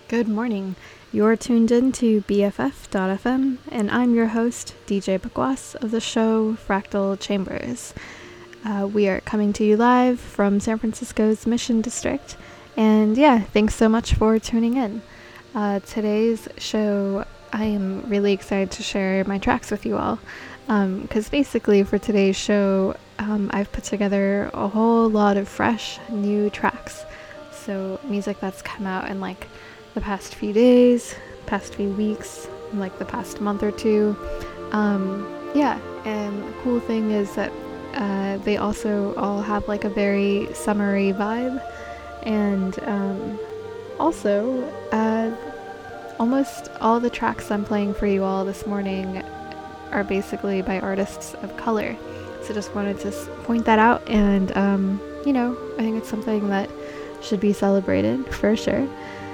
Good morning. You're tuned in to BFF.fm, and I'm your host, DJ Bakwas, of the show Fractal Chambers. We are coming to you live from San Francisco's Mission District, and thanks so much for tuning in. Today's show, I am really excited to share my tracks with you all, because basically for today's show, I've put together a whole lot of fresh, new tracks. So music that's come out in the past few days, past few weeks, the past month or two. And the cool thing is that they also all have a very summery vibe. And also, almost all the tracks I'm playing for you all this morning are basically by artists of color. So just wanted to point that out, and I think it's something that should be celebrated for sure.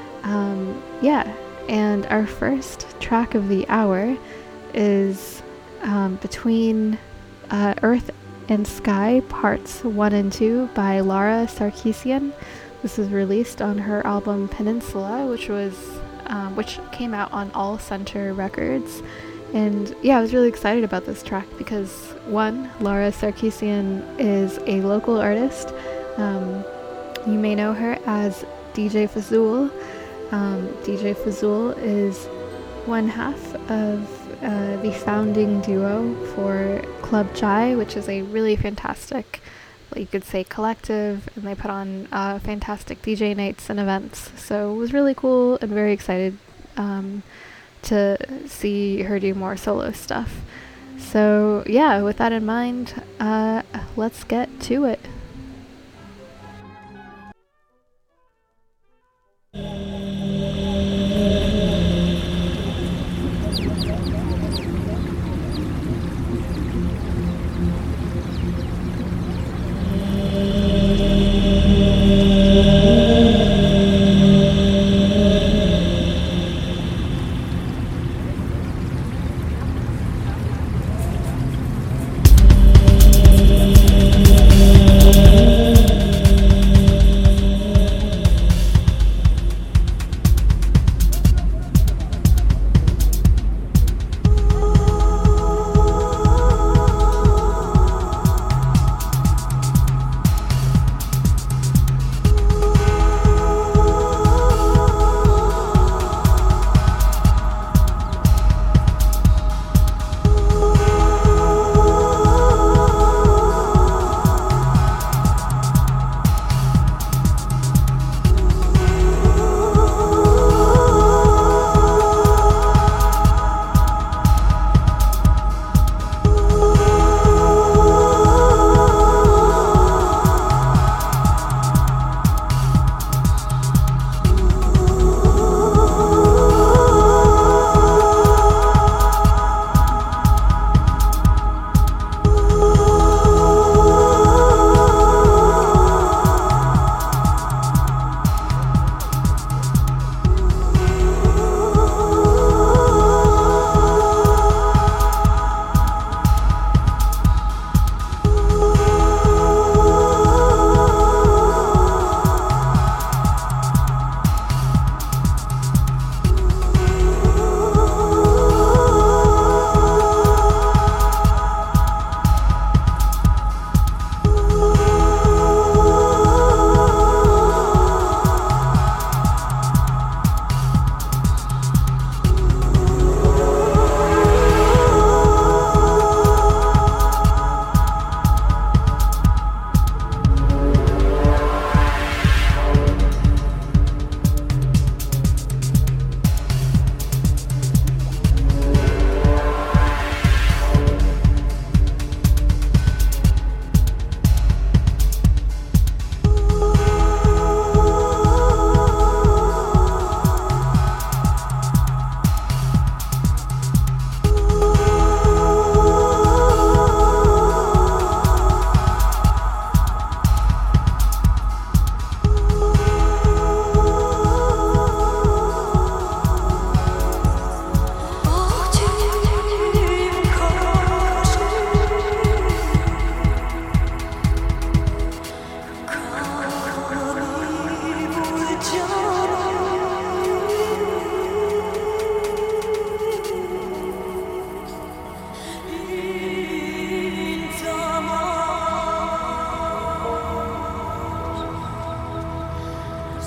And our first track of the hour is Between Earth and Sky Parts 1 and 2 by Lara Sarkeesian. This is released on her album Peninsula, which came out on All Center Records. And I was really excited about this track because, one, Lara Sarkeesian is a local artist. You may know her as DJ Fazul. DJ Fazul is one half of the founding duo for Club Chai, which is a really fantastic, you could say, collective, and they put on fantastic DJ nights and events. So it was really cool and very excited to see her do more solo stuff. So with that in mind, let's get to it.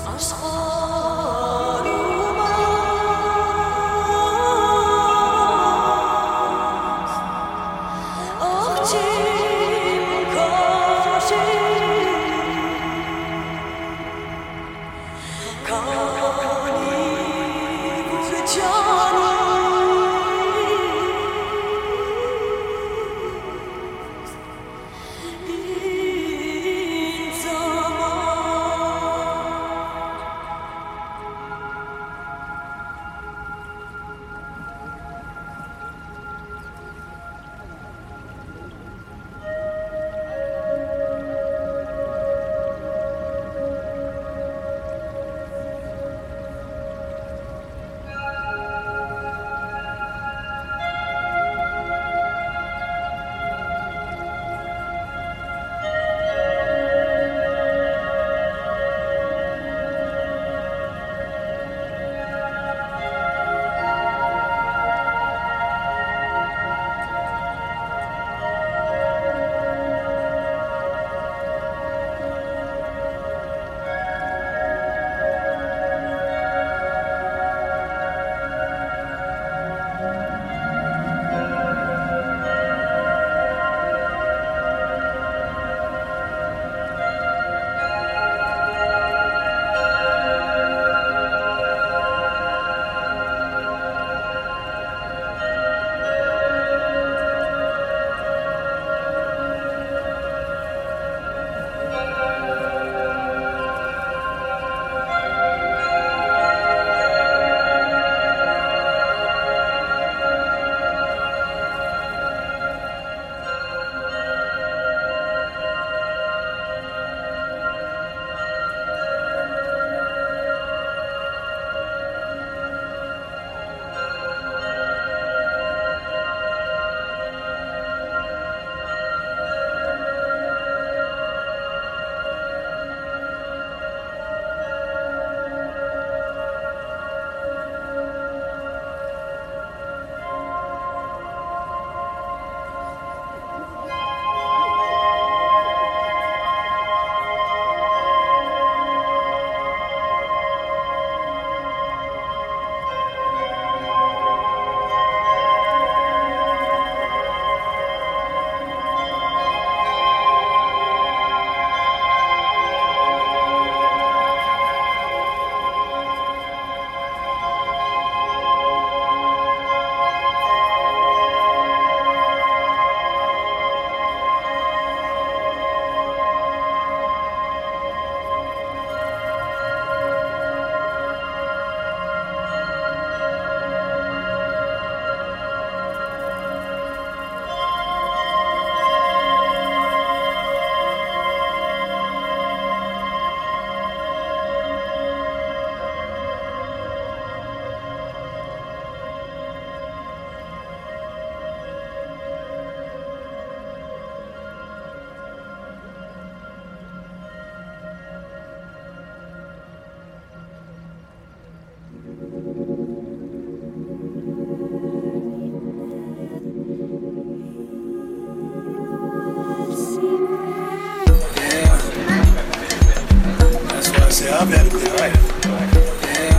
I've had a good life. Yeah.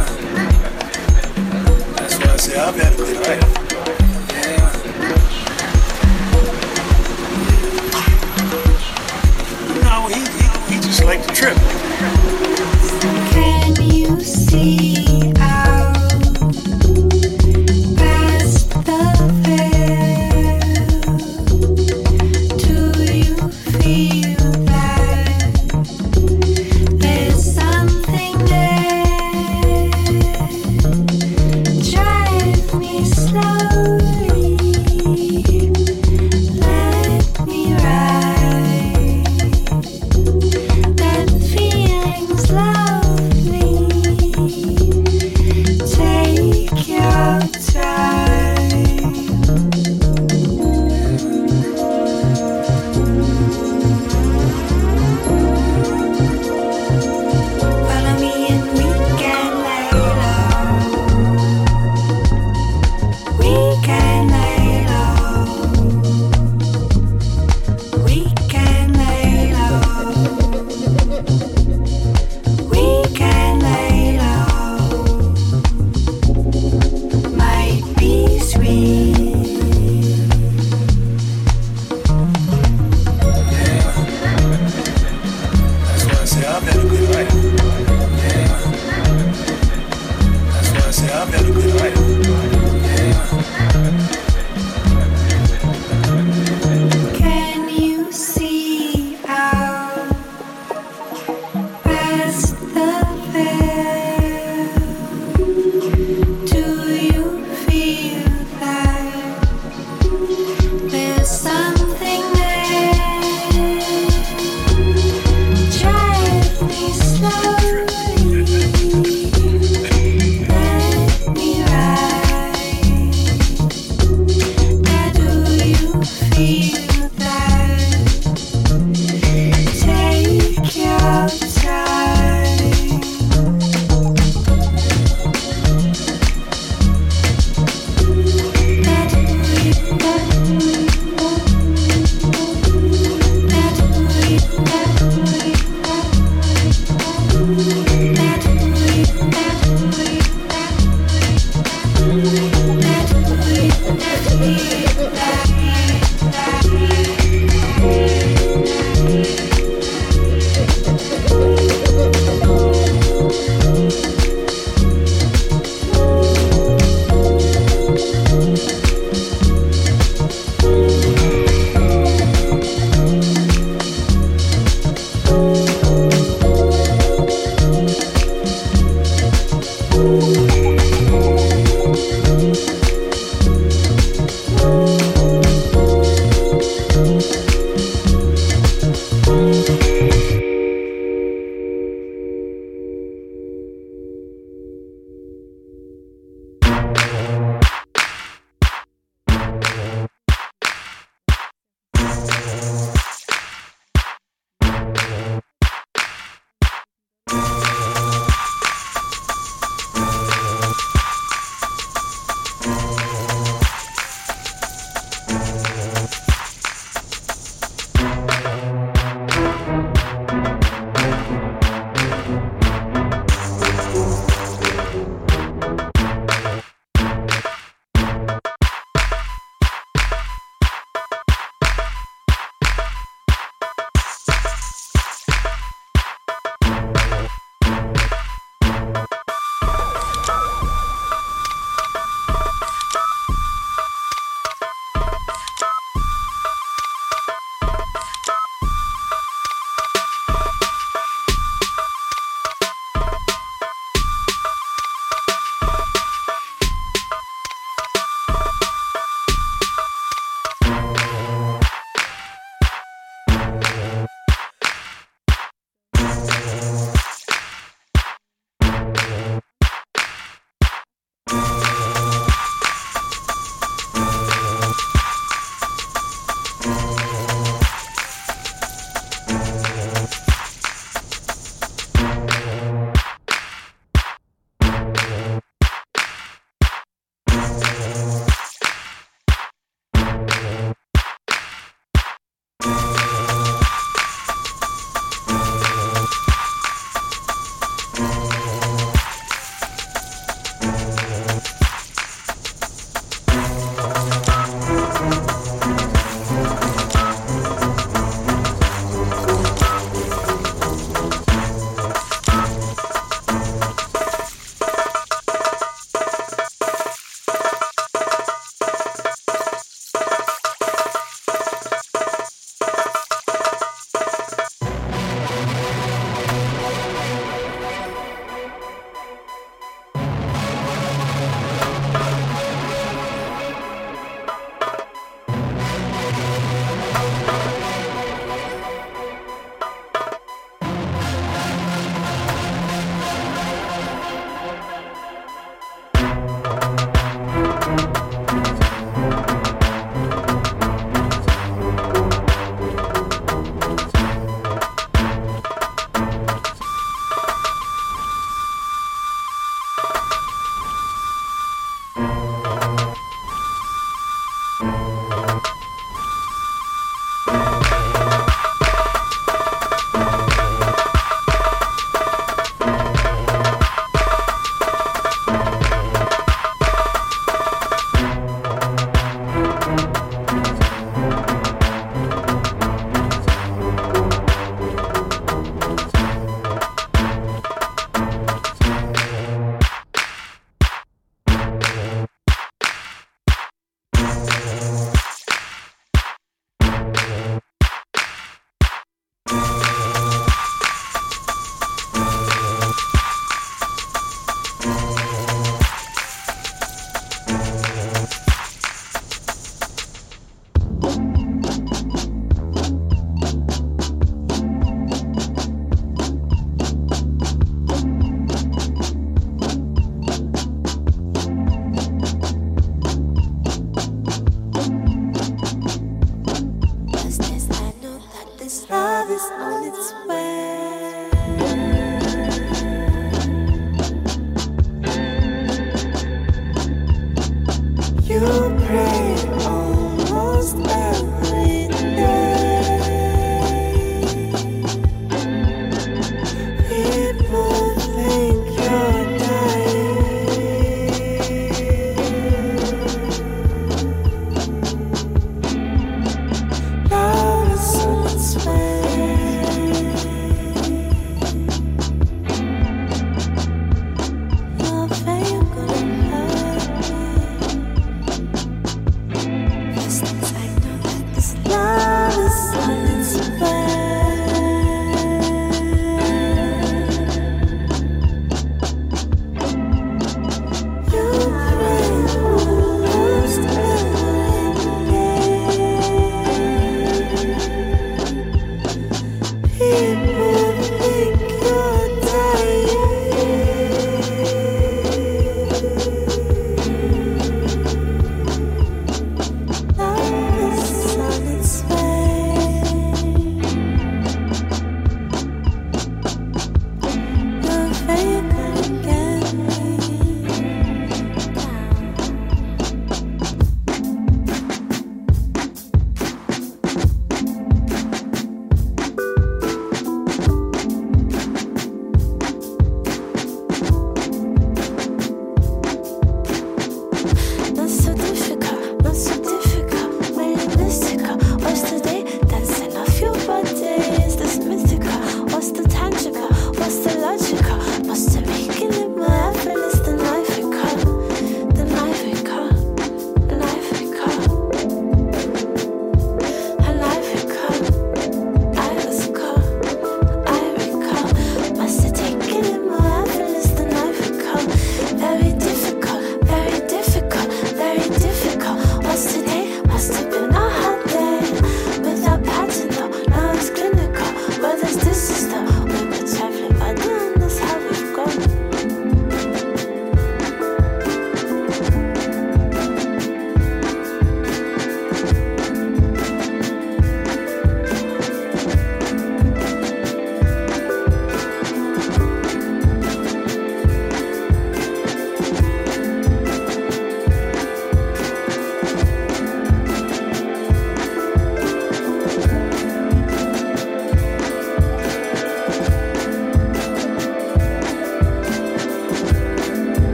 That's why I say I've had a good life. Yeah. No, he just liked to trip. Can you see out past the veil? Do you feel that there's something there? Drive me slowly, let me ride that feeling.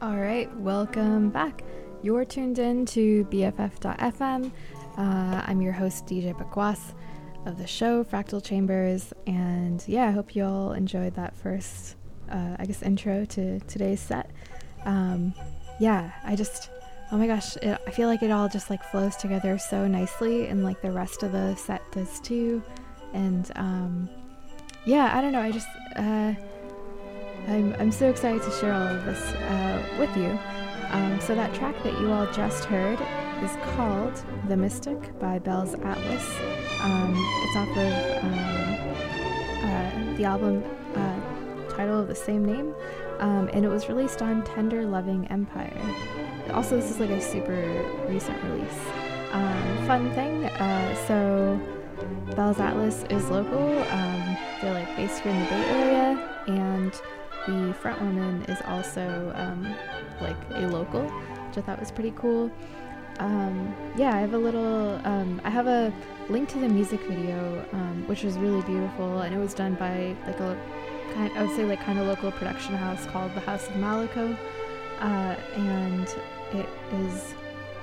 All right, welcome back. You're tuned in to BFF.FM. I'm your host, DJ Bakwas of the show Fractal Chambers, and yeah, I hope you all enjoyed that first, intro to today's set. Oh my gosh, I feel like it all just like flows together so nicely, and like the rest of the set does too. And I don't know, I'm so excited to share all of this with you. So that track that you all just heard is called The Mystic by Bells Atlas. It's off of the album title of the same name, and it was released on Tender Loving Empire. Also, this is like a super recent release. Fun thing, so Bells Atlas is local. They're like based here in the Bay Area, and the front woman is also like a local, which I thought was pretty cool. I have a link to the music video, which was really beautiful, and it was done by like a kind of local production house called the House of Malico, and it is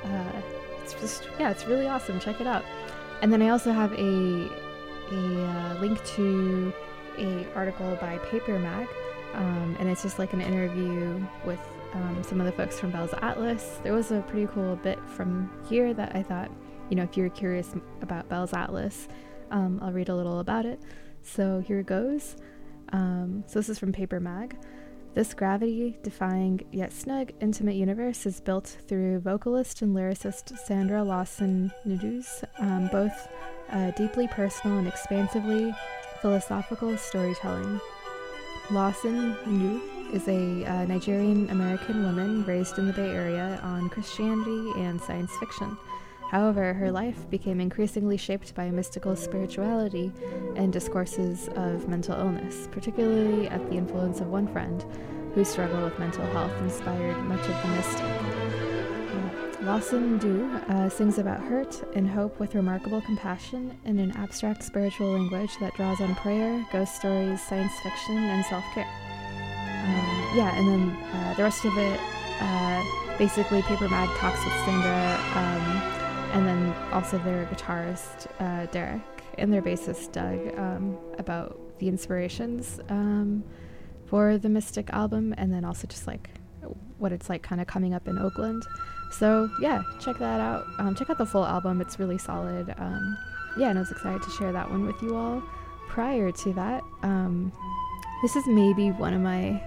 it's really awesome. Check it out. And then I also have a link to a article by Paper Mag, and it's just like an interview with some of the folks from Bells Atlas. There was a pretty cool bit from here that I thought, if you're curious about Bells Atlas, I'll read a little about it. So here it goes. So this is from Paper Mag. This gravity-defying yet snug, intimate universe is built through vocalist and lyricist Sandra Lawson Ndu's both deeply personal and expansively philosophical storytelling. Lawson Ndu is a Nigerian-American woman raised in the Bay Area on Christianity and science fiction. However, her life became increasingly shaped by mystical spirituality and discourses of mental illness, particularly at the influence of one friend whose struggle with mental health inspired much of the mystic. Lawson Ndu sings about hurt and hope with remarkable compassion in an abstract spiritual language that draws on prayer, ghost stories, science fiction, and self-care. And then the rest of it, basically Paper Mag talks with Sandra, and then also their guitarist, Derek, and their bassist, Doug, about the inspirations for the Mystic album, and then also just like what it's like kind of coming up in Oakland. So yeah, check that out. Check out the full album. It's really solid. And I was excited to share that one with you all. Prior to that, this is maybe one of my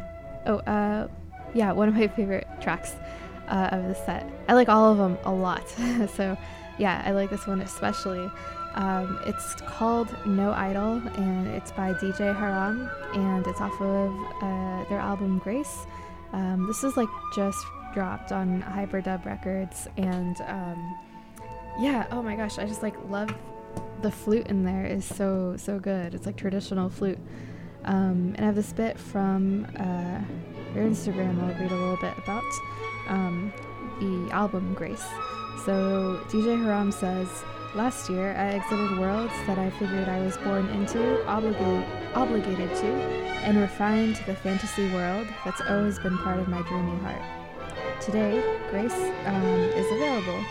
favorite tracks of the set. I like all of them a lot. So yeah, I like this one especially. It's called No Idol, and it's by DJ Haram, and it's off of their album Grace. This is like just dropped on Hyperdub Records, and oh my gosh, I just like love the flute in there. Is so good. It's like traditional flute. And I have this bit from your Instagram I'll read a little bit about the album Grace. So DJ Haram says, last year I exited worlds that I figured I was born into, obligated to, and refined the fantasy world that's always been part of my dreamy heart. Today, Grace is available.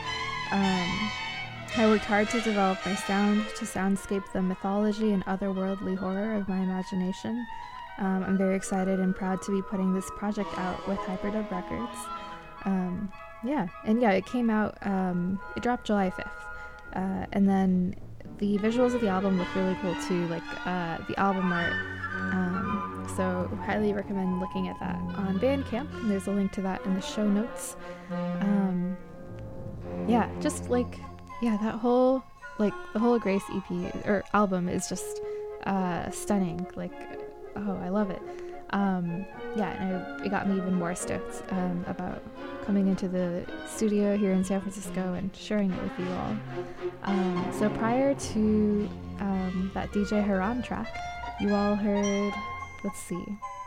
I worked hard to develop my sound to soundscape the mythology and otherworldly horror of my imagination. I'm very excited and proud to be putting this project out with Hyperdub Records. It came out, it dropped July 5th. And then the visuals of the album look really cool too, like the album art. So highly recommend looking at that on Bandcamp, and there's a link to that in the show notes. That whole, like, the whole Grace EP, or album is just stunning. Like, oh, I love it. And it got me even more stoked about coming into the studio here in San Francisco and sharing it with you all. So prior to that DJ Haram track, you all heard, let's see,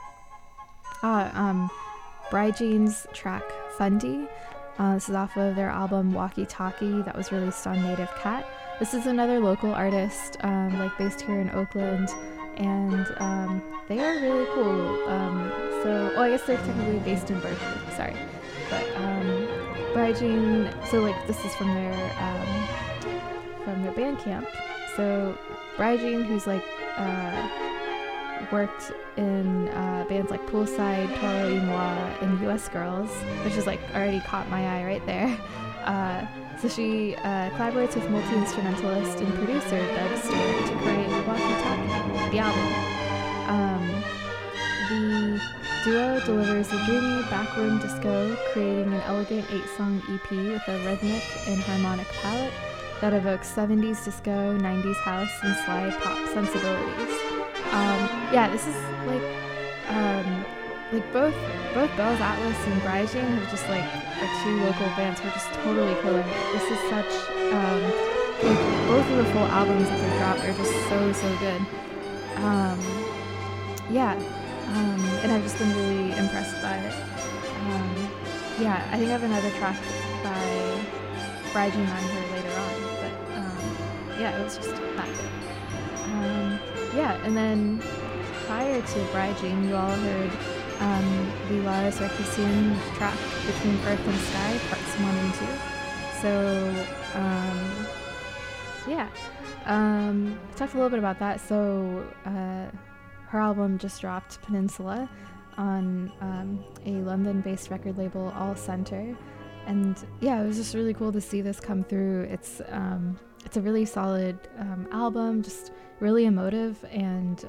Bryjean's track Fundy. This is off of their album Walkie Talkie that was released on Native Cat. This is another local artist, based here in Oakland, and they are really cool. So, I guess they're technically based in Berkeley. Sorry, but Brigene. So like this is from their Bandcamp. So Brigene, who's like worked in bands like Poolside, Toro y Moi, and US Girls, which is like already caught my eye right there. So she collaborates with multi-instrumentalist and producer Doug Stewart to create Walkie Talkie, the album. The duo delivers a dreamy backroom disco, creating an elegant 8-song EP with a rhythmic and harmonic palette that evokes 70s disco, 90s house, and slide pop sensibilities. This is like both Bell's Atlas and Brigene have just like our two local bands who are just totally killing it. This is such both of the full albums that they dropped are just so good. And I've just been really impressed by it. I think I have another track by Brigene on here later on, but it was just that good. And then prior to Brigene, you all heard the Lara Sarkeesian track Between Earth and Sky, parts 1 and 2. So, talked a little bit about that. So, her album just dropped, Peninsula, on a London-based record label, All Center. And it was just really cool to see this come through. It's a really solid album, just really emotive, and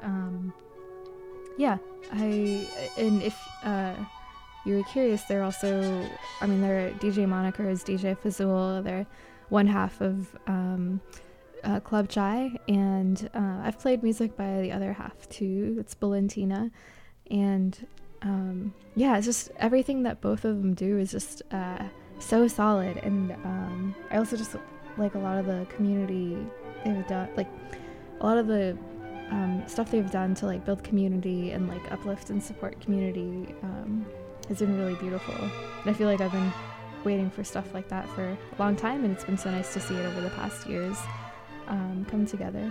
if you were curious, they're also, their DJ moniker is DJ Fazul. They're one half of Club Chai, and I've played music by the other half too. It's Valentina, and it's just everything that both of them do is just so solid. And I also just like a lot of the community they've done, like a lot of the stuff they've done to like build community and like uplift and support community has been really beautiful. And I feel like I've been waiting for stuff like that for a long time, and it's been so nice to see it over the past years come together.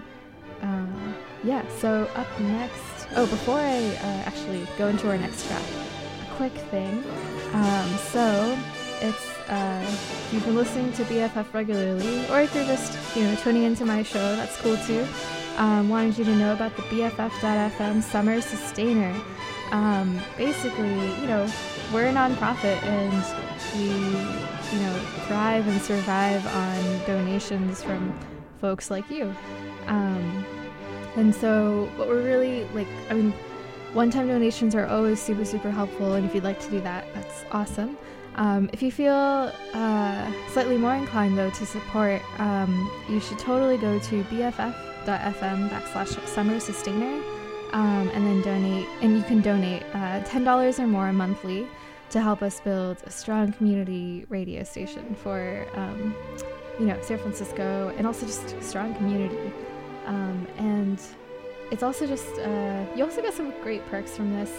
So up next, before I actually go into our next track, a quick thing. So it's if you've been listening to BFF regularly, or if you're just tuning into my show, that's cool too. Wanted you to know about the BFF.FM Summer Sustainer. Basically, we're a nonprofit, and we thrive and survive on donations from folks like you. And so what we're really one-time donations are always super, super helpful, and if you'd like to do that, that's awesome. If you feel slightly more inclined, though, to support, you should totally go to bff.fm/summer sustainer, and then donate. And you can donate $10 or more monthly to help us build a strong community radio station for, San Francisco, and also just strong community. And it's also just, you also get some great perks from this.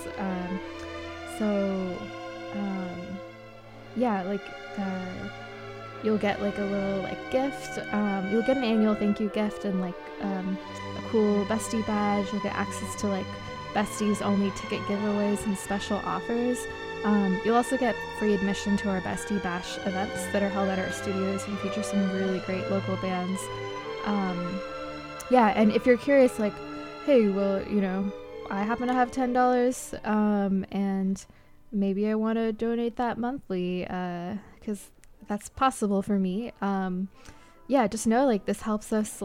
You'll get like a little gift. You'll get an annual thank you gift and a cool bestie badge. You'll get access to besties only ticket giveaways and special offers. You'll also get free admission to our Bestie Bash events that are held at our studios and feature some really great local bands. And if you're curious, hey, well, I happen to have $10, and maybe I want to donate that monthly, because that's possible for me. Just know, this helps us,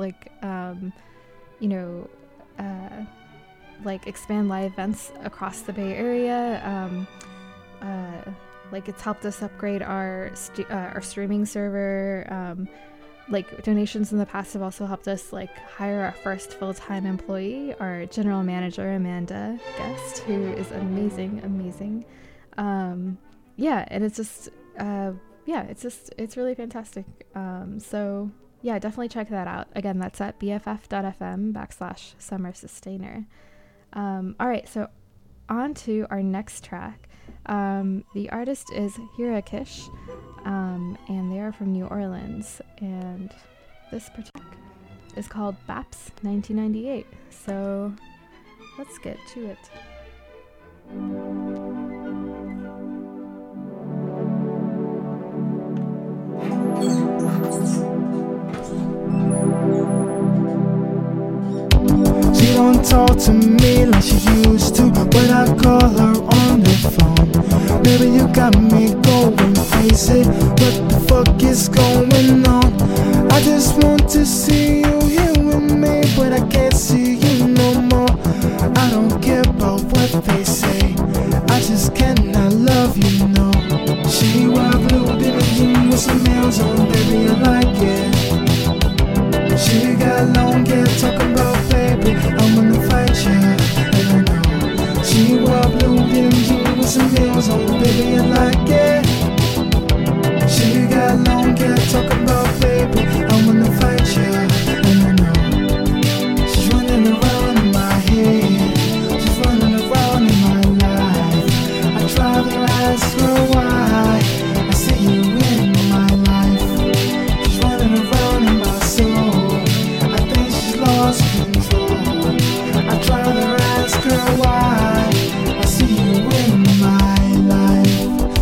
expand live events across the Bay Area. It's helped us upgrade our streaming server. Donations in the past have also helped us hire our first full-time employee, our general manager Amanda Guest, who is amazing. And it's just it's really fantastic. Definitely check that out. Again, that's at bff.fm/summer sustainer. All right, so on to our next track. The artist is Hirakish, and they are from New Orleans, and this particular is called BAPS 1998. So let's get to it. talk to me like she used to when I call her on the phone. Baby, you got me going crazy. What the fuck is going on? I just want to see you here with me, but I can't see you no more. I don't care about what they say, I just cannot love you, no. She wild blue, baby, you with some nails on, baby, I like it. She got long hair, talking about baby, I'm gonna fight you, and I know. She wild blue, baby, you with some nails on, baby, I like it. She got long hair, talking about baby, I'm gonna fight you, and I know. She's running around in my head, she's running around in my life. I try to ask her why, I see you in my life. She's running around in my soul, I think she's lost control. I try to ask her why, I see you in my life.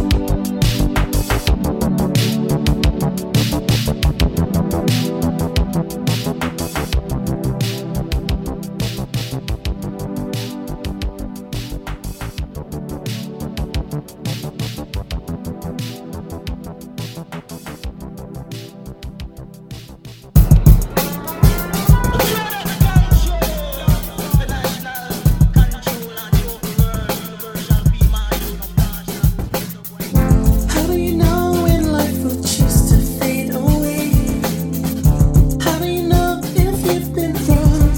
How do you know when life will choose to fade away? How do you know if you've been wrong?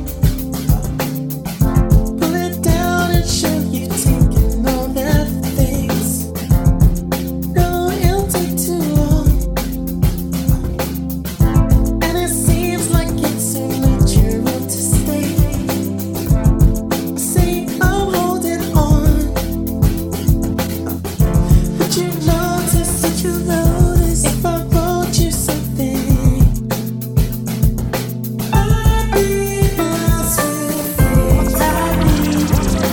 Pull it down and show you taking all that things. No, it'll take too long. And it seems like it's only natural to stay. Say I'm holding on. Would you notice, would you notice if I wrote you something? I'd be lost with things I need.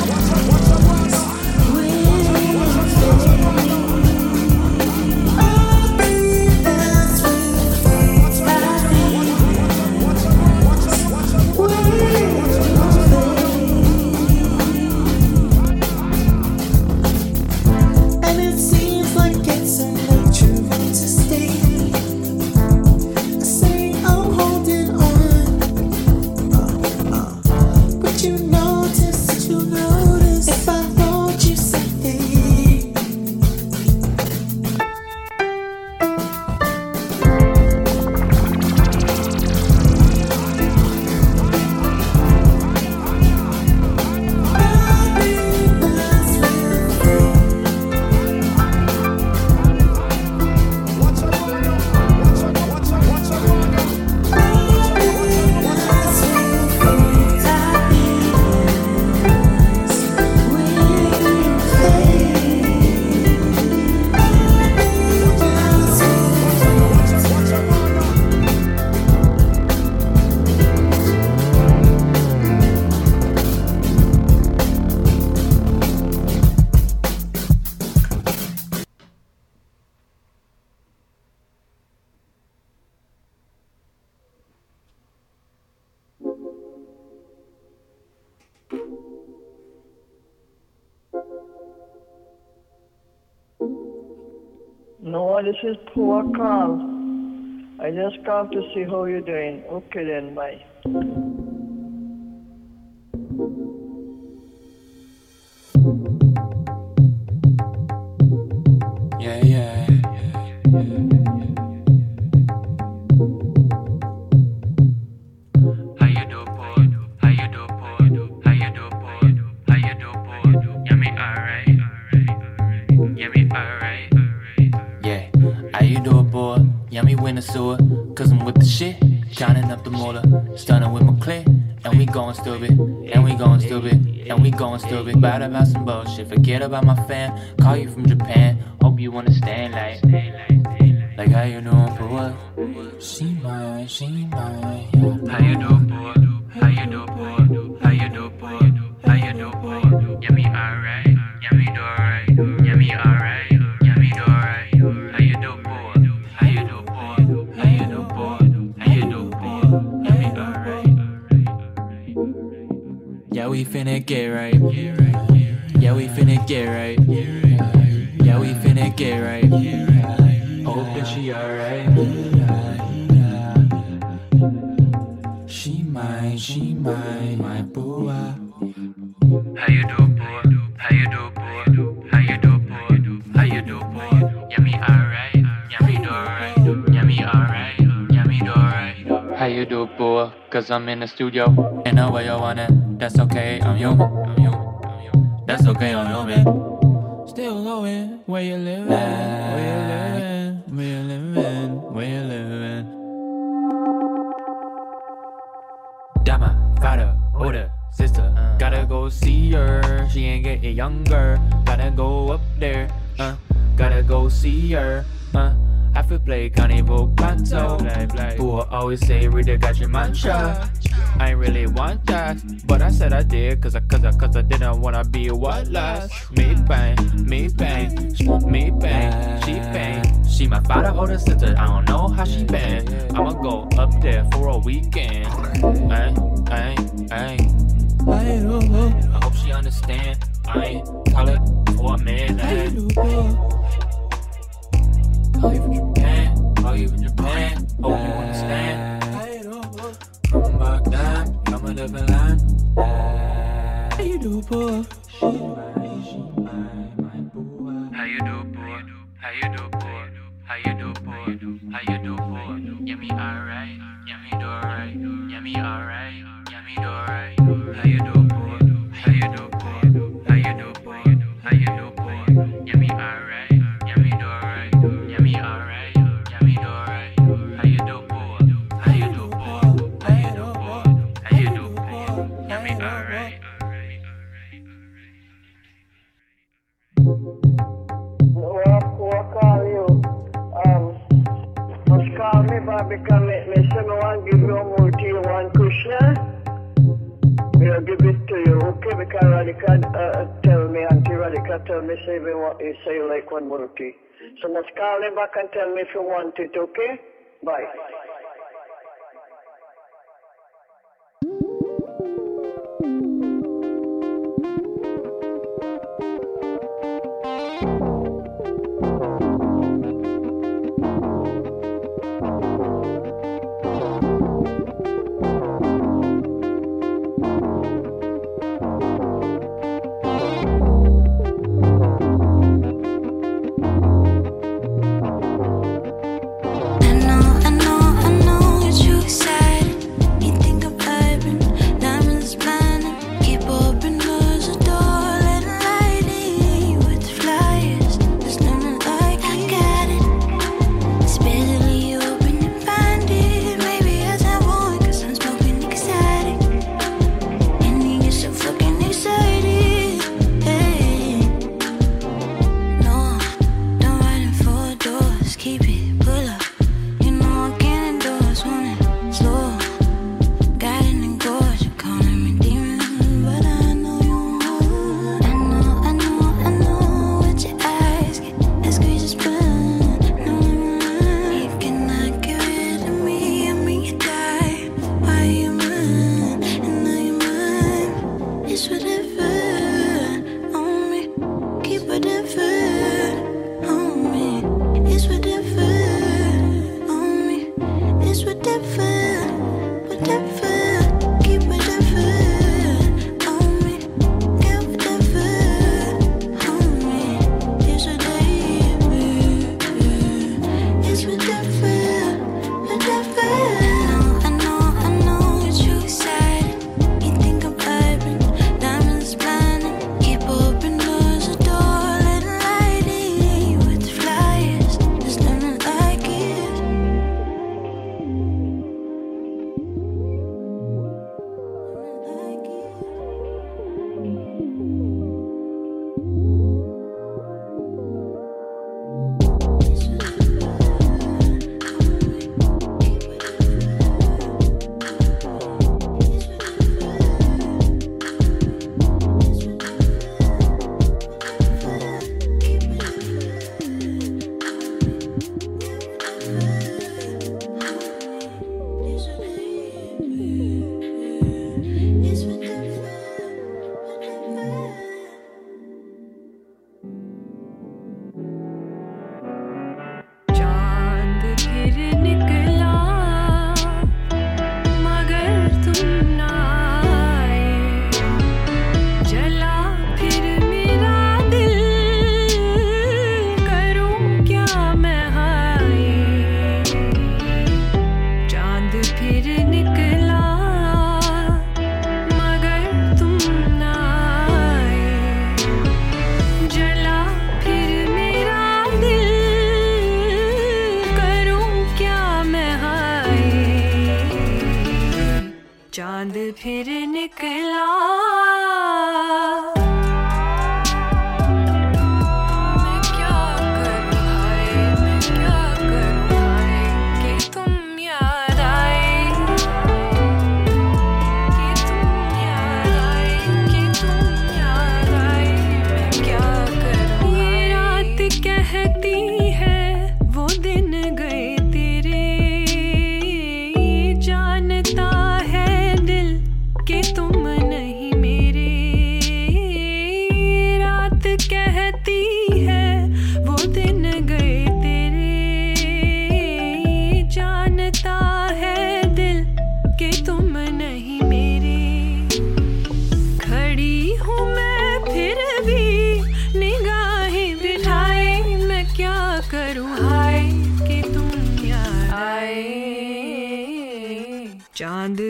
I'd be lost with things I need. And it seems like it's unnatural to stay. I say I'm holding on. But you notice if I wrote you something. I'd be lost with things. No, this is poor call. I just called to see how you're doing. Okay then, bye. Yeah, yeah. How you do, boy? How you do, boy? How you do, boy? How you do, boy? Yeah, me alright. Yeah, me alright. Yeah, how you do, boy? Yeah, me win the sewer. Cause I'm with the shit. Shining up the motor. Stunning with my clip. And we going stupid. And we going stupid. And we going stupid. Bad about some bullshit. Forget about my fam. Call you from Japan. Hope you understand, like how you doing, boy? She mine. How you do, boy? How you do, boy? How you do, boy? How you do, boy? Yeah, me alright. Yeah, me do alright. Yeah, me alright. Yeah, me do alright. How you do, boy? How you do, boy? How you do, boy? How you do, boy? Yeah, me alright. finna get right. Yeah, we finna get right. Yeah, we finna get right. Hoping she alright. She mine, my boo. How you do, boy? How you do, boy? How you do, boy? How you do, boy? Yeah, me alright. Yeah, me do alright. Yeah, me alright. Yeah, me do alright. How you do, boy? Cause I'm in the studio. And the way you want it, that's okay. I'm human. That's okay, I'm human. Still going. Where you living? Where you living? Where you living? Where you living? Dama, father, older sister. Gotta go see her. She ain't getting younger. Gotta go up there. Gotta go see her. I feel play carnival panto. Who always say read the gachi mantra. I ain't really want that, but I said I did cause I didn't wanna be a white last. Me bang, me bang, me bang, she bang. She my father older sister, I don't know how she bang. I'ma go up there for a weekend. I hope she understand. I ain't call it for a minute. Call you from Japan, call you from Japan. Hope you understand. Come back down, come a living land. How you do, boy? She mine, my boy. How you do, boy? How you do, boy? How you do, boy? How you do, boy? Yeah, me alright. Yeah, me do alright. Yeah, me alright. Yeah, me do alright. How you do, boy? How you do, boy? How you do, boy? How you do, boy? Yeah, me alright. Yeah, me do alright. Yeah, me alright. Yeah, me do alright. How you do, boy? How you do, boy? How you do, boy? How you do, boy? Yeah, me alright. Who call you? Just call me back because me say me want give you more tea, one Krishna. We'll give it to you, okay? Because Radhika tell me, Auntie Radhika tell me say you say you like one more tea. So must call me back and tell me if you want it, okay? Bye. I know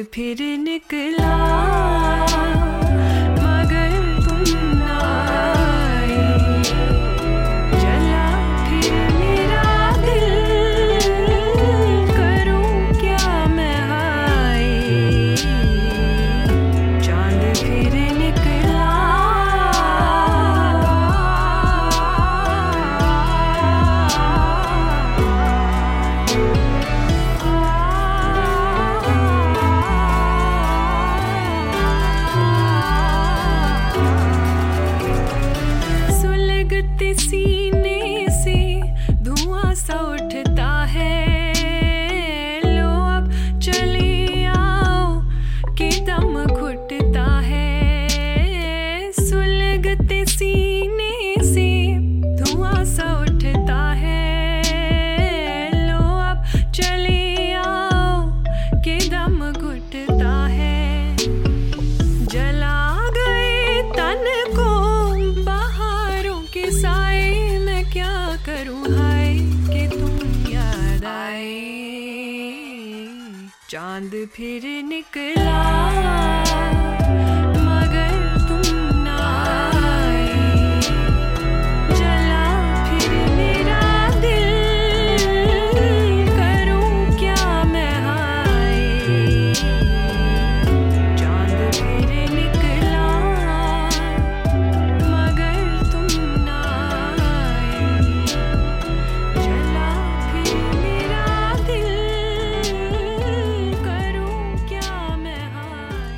फिर निकला मगर तुम ना आए जला फिर मेरा दिल करूं क्या मैं हाय चांद फिर निकला सुलगते सीने से धुआं सा उठता है लो अब चले आओ कि दम घुटता है सुलगते सीने से धुआं सा उठता है लो अब चले आओ कि दम घुटता है जला गए तन को बहारों के साए मैं क्या करूं हाय कि तुम याद आए चांद फिर निकला मगर तुम ना आए जला फिर मेरा दिल करूं क्या मैं हाय चांद फिर निकला मगर तुम ना आए जला फिर मेरा दिल करूं क्या मैं हाय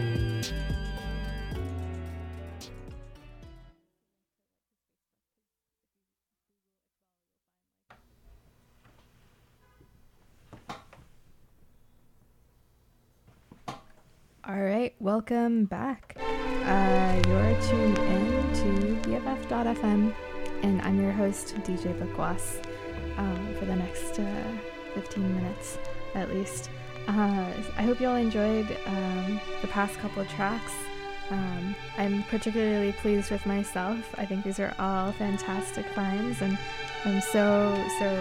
All right, welcome back. You're tuned in to BFF.FM, and I'm your host, DJ Bakwas, for the next 15 minutes at least. I hope you all enjoyed the past couple of tracks. I'm particularly pleased with myself. I think these are all fantastic finds, and I'm so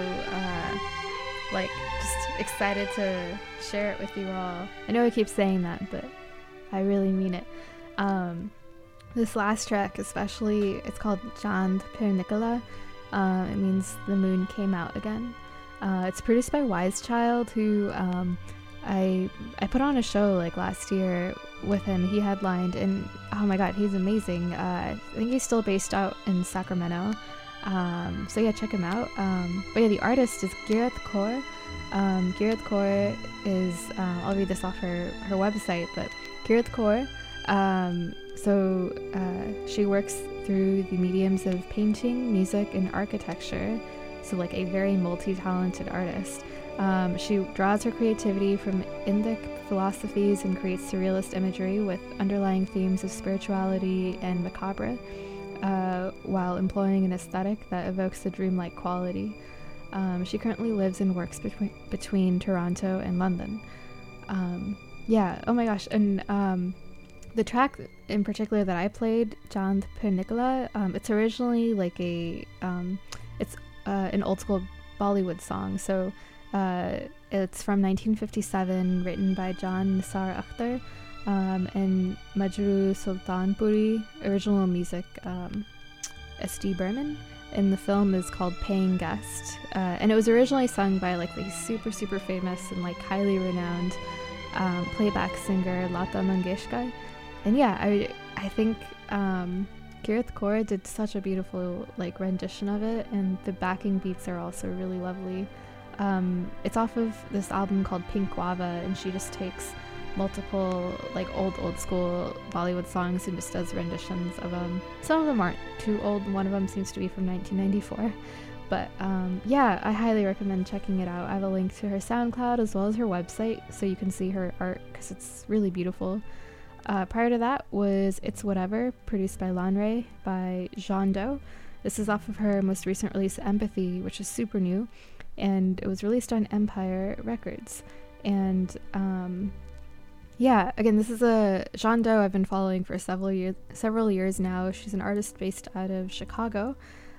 just excited to share it with you all. I know I keep saying that, but I really mean it. This last track especially, it's called Chand Phir Nikala. It means the moon came out again. It's produced by Wise Child, who I put on a show like last year with him. He headlined, and oh my god, he's amazing. I think he's still based out in Sacramento. So yeah, check him out. But yeah, the artist is Gireth Kaur. Gireth Kaur is, I'll read this off her website, but Gireth Kaur, she works through the mediums of painting, music, and architecture, so like a very multi-talented artist. She draws her creativity from Indic philosophies and creates surrealist imagery with underlying themes of spirituality and macabre, while employing an aesthetic that evokes a dreamlike quality. She currently lives and works between Toronto and London. Oh my gosh, and the track in particular that I played, Chand Phir Nikala, it's originally like it's an old school Bollywood song. So it's from 1957, written by John Nisar Akhtar and Majrooh Sultanpuri. Original music, S.D. Burman. And the film is called Paying Guest, and it was originally sung by like the super famous and like highly renowned playback singer Lata Mangeshkar. And yeah, I think Gireth Kaur did such a beautiful like rendition of it, and the backing beats are also really lovely. It's off of this album called Pink Guava, and she just takes multiple like old school Bollywood songs and just does renditions of them. Some of them aren't too old. One of them seems to be from 1994, but yeah, I highly recommend checking it out. I have a link to her SoundCloud as well as her website so you can see her art because it's really beautiful. Prior to that was It's Whatever, produced by Lanre by Jean Do. This is off of her most recent release Empathy, which is super new, and it was released on Empire Records. And yeah, again, this is a Jean Do I've been following for several years now. She's an artist based out of Chicago.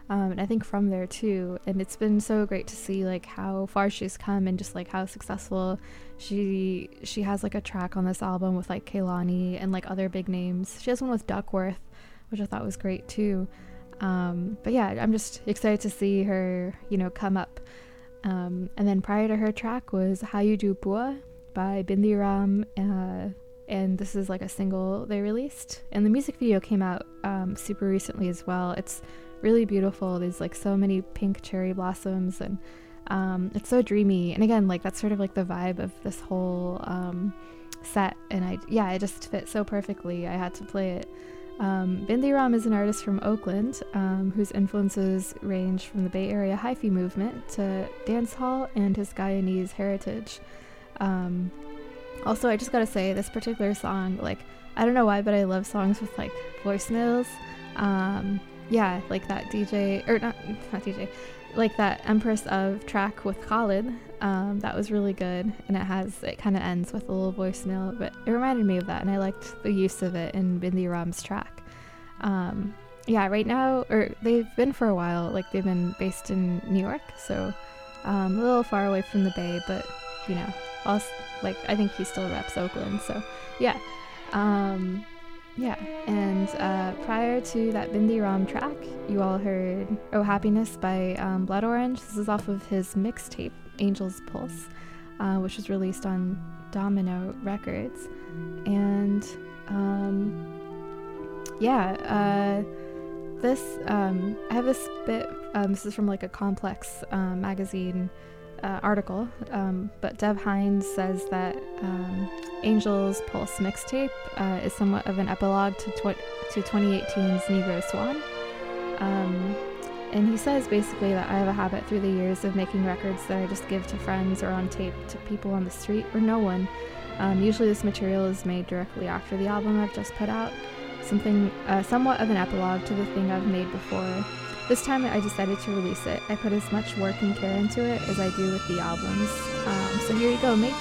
and I think from there too. And it's been so great to see like how far she's come and just like how successful she has like a track on this album with like Kehlani and like other big names. She has one with Duckworth, which I thought was great too. But yeah, I'm just excited to see her, you know, come up. And then prior to her track was How You Do Pua by Bindi Ram, and this is like a single they released, and the music video came out super recently as well. It's really beautiful. There's like so many pink cherry blossoms, and it's so dreamy, and again, like that's sort of like the vibe of this whole set, and it just fit so perfectly. I had to play it. Bindi Ram is an artist from Oakland whose influences range from the Bay Area hyphy movement to dancehall and his Guyanese heritage. Also, I just gotta say, this particular song, like, I don't know why, but I love songs with like voicemails. Like that DJ, or not DJ, like that Empress of track with Khalid. That was really good, and it kind of ends with a little voicemail, but it reminded me of that, and I liked the use of it in Bindi Ram's track. Right now, or they've been for a while, like they've been based in New York, so a little far away from the Bay, but you know, also, like I think he still reps Oakland, so yeah. And prior to that Bindi Ram track, you all heard Oh Happiness by Blood Orange. This is off of his mixtape Angel's Pulse, which was released on Domino Records. And I have this bit, this is from like a Complex magazine article, but Deb Hines says that Angel's Pulse mixtape is somewhat of an epilogue to 2018's Negro Swan. And he says basically that I have a habit through the years of making records that I just give to friends or on tape to people on the street or no one. Usually this material is made directly after the album I've just put out, something somewhat of an epilogue to the thing I've made before. This time I decided to release it. I put as much work and care into it as I do with the albums. So here you go, mates.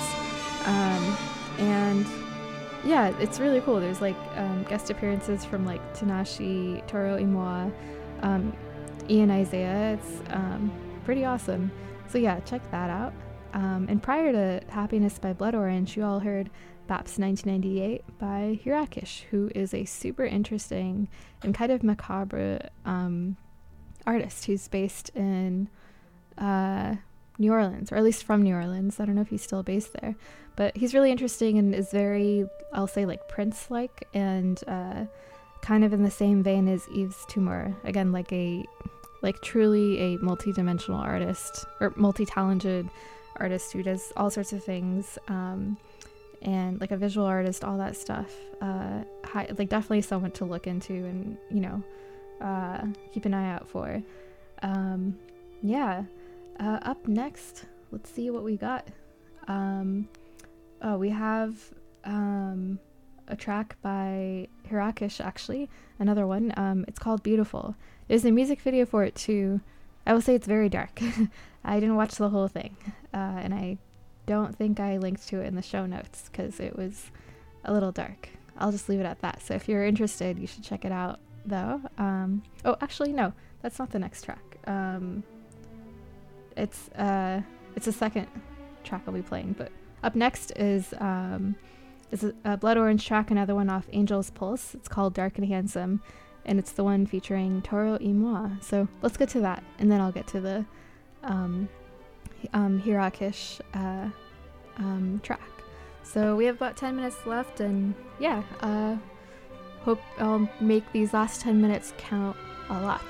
And yeah, it's really cool. There's like guest appearances from like Tinashe, Toro y Moi, Ian Isaiah. It's pretty awesome. So yeah, check that out. And prior to Happiness by Blood Orange, you all heard Baps 1998 by Hirakish, who is a super interesting and kind of macabre artist who's based in New Orleans, or at least from New Orleans. I don't know if he's still based there, but he's really interesting and is very, I'll say, like Prince-like, and kind of in the same vein as Yves Tumor. Again, like truly a multi-dimensional artist, or multi-talented artist who does all sorts of things, and like a visual artist, all that stuff. Like definitely someone to look into and, you know, keep an eye out for. Up next, let's see what we got. We have a track by Hirakish, actually, another one. It's called Beautiful. There's a music video for it too. I will say it's very dark. I didn't watch the whole thing, and I don't think I linked to it in the show notes because it was a little dark. I'll just leave it at that. So if you're interested, you should check it out though. Actually no, that's not the next track. It's a second track I'll be playing, but up next is a Blood Orange track, another one off Angel's Pulse. It's called Dark and Handsome, and it's the one featuring Toro y Moi. So let's get to that, and then I'll get to the Hirakish track. So we have about 10 minutes left, and yeah, hope I'll make these last 10 minutes count a lot.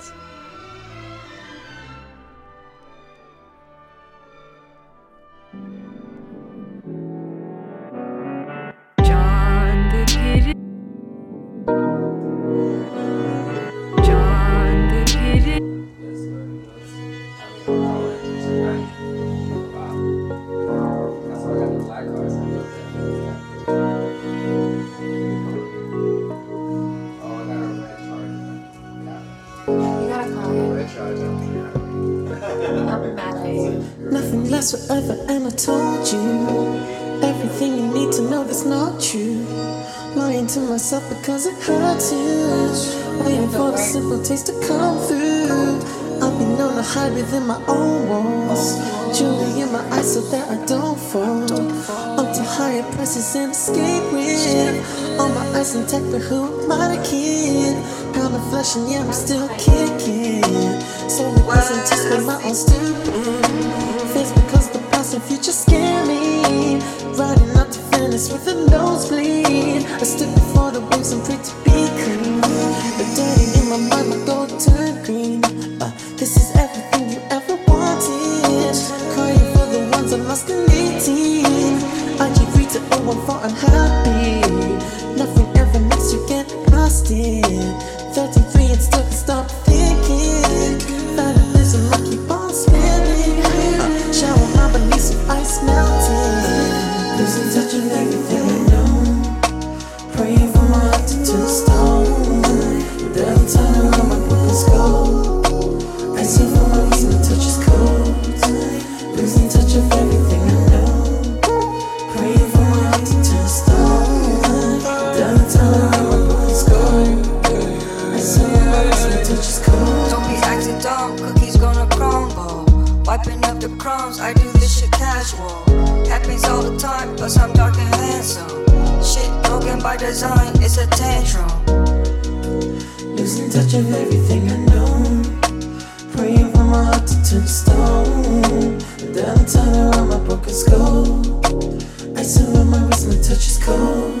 Nothing lasts forever, and I told you everything you need to know that's not true. Lying to myself because it hurts you. Waiting for the simple taste to come through. I've been known to hide within my own walls. Jewelry in my eyes so that I don't fall. Up to higher prices and escape with all my eyes intact, but who am I to kid? Pound of flesh and yeah, I'm still kicking. So it wasn't just for my own stupid face, because the past and future scare me. Riding out to Venice with a nosebleed. I stood before the waves and prayed to be clean. But dirty in my mind, my gold turned green. This is everything you ever wanted. Crying for the ones I lost in 18. I give read to 014 unhappy. Nothing ever makes you get past it. 33 and still can stop thinking. Fatalism, I keep on spinning. Shower my beliefs with ice melting. Losing touch of everything I know. Praying for my heart to turn to stone. Then turn around my broken skull. I see for my reason the touch is cold. Losing touch of everything I know. Praying for my heart to turn to stone. Then turn around my broken skull. I see for my reason the touch is cold. Don't be acting dumb, cookies gonna crumble. Wiping up the crumbs, I do this shit casual. Happens all the time, plus I'm dark and handsome. Shit broken by design, it's a tantrum. Losing touch of everything I know. Praying for my heart to turn to stone. But then I turn around my broken skull. I surround my wrist, my touch is cold.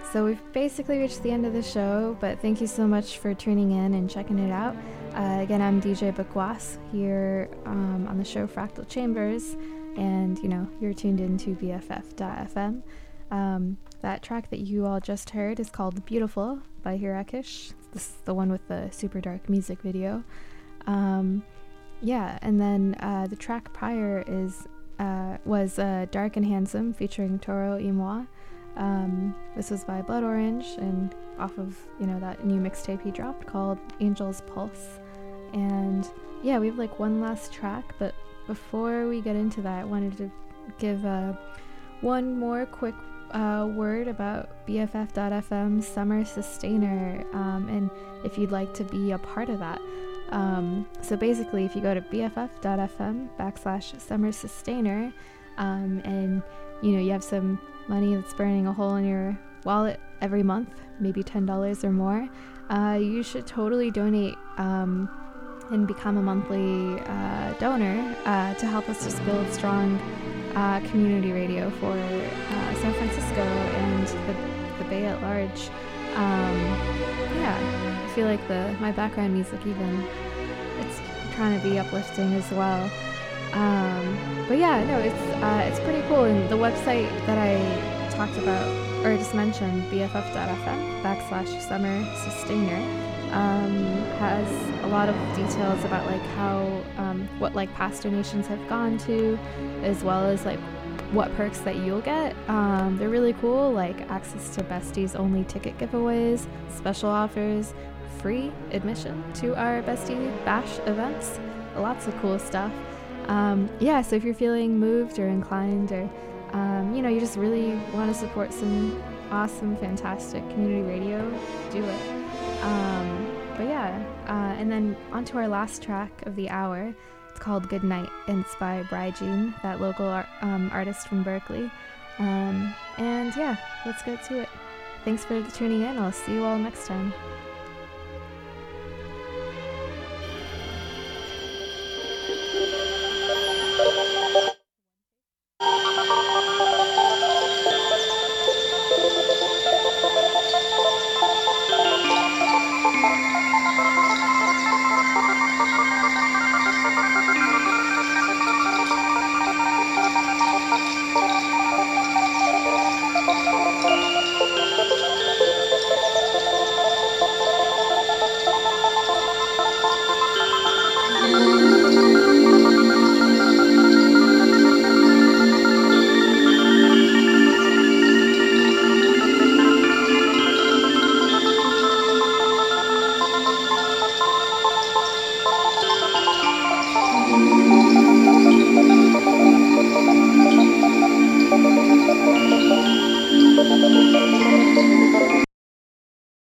So we've basically reached the end of the show, but thank you so much for tuning in and checking it out. Again, I'm DJ Bakwas here on the show Fractal Chambers, and you're tuned into BFF.fm. That track that you all just heard is called Beautiful by Hirakish. This is the one with the super dark music video. And then the track prior was Dark and Handsome featuring Toro Imoa. This was by Blood Orange and off of that new mixtape he dropped called Angel's Pulse. And yeah, we have like one last track, but before we get into that, I wanted to give one more quick word about BFF.fm's Summer Sustainer, and if you'd like to be a part of that. So basically, if you go to BFF.fm/Summer Sustainer, and you have some money that's burning a hole in your wallet every month, maybe $10 or more, you should totally donate and become a monthly donor to help us just build strong community radio for San Francisco and the Bay at large. I feel like my background music even, it's trying to be uplifting as well. It's pretty cool. And the website that I talked about or just mentioned, BFF.fm/Summer Sustainer, has a lot of details about like how what like past donations have gone to, as well as like what perks that you'll get. They're really cool, like access to Besties only ticket giveaways, special offers, free admission to our Bestie Bash events, lots of cool stuff. So if you're feeling moved or inclined, or you just really want to support some awesome, fantastic community radio, do it. And then on to our last track of the hour. It's called Good Night, and it's by Bri Jean, that local artist from Berkeley. Let's get to it. Thanks for tuning in. I'll see you all next time.